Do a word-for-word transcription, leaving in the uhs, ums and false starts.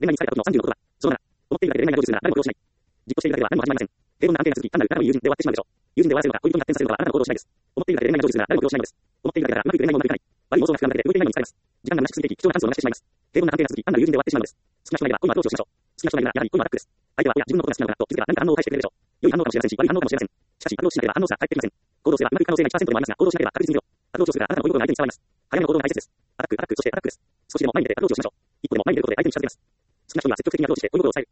恋愛に疲れた時のさんじゅうのことは、そのなな、思っているだけで恋愛が成就するなら誰も行動しない。実行しているだけでは何も始まりません。平凡な安定な続き、単なる仲間友人で終わってしまうでしょう。友人で終わらせるのか、恋人に発展させるのかはあなたの行動次第です。思っているだけで恋愛が成就するなら誰も行動しないのです。思っているだけだからうまくいく恋愛もうまくいかない。悪い妄想が膨らんだだけで動いていないのに疲れます。時間が虚しく過ぎていき、貴重なチャンスを逃してしまいます。平凡な安定な続き、単なる友人で終わってしまうのです。好きな人がいれば恋のアプローチをしましょう。好きな人がいるならやはり恋のアタックです。相手は、いや、自分のことが好きなのかなと気づけば何か反応を返してくれるでしょう。良い反応かもしれませんし、悪い反応かもしれません。しかし、アプローチしなければ反応すら返ってきません。行動すればうまくいく可能性がいちパーセントでもありますが、行動しなければ確実に見ろ。アプローチをするからあなたの恋心が相手に伝わります。早めの行動が大切です。アタック、アタック、そしてアタックです。少しでも前に出てアプローチをしましょう。一歩でも前に出ることで相手に近づけます。好きな人には積極的にアプローチして恋心を伝える。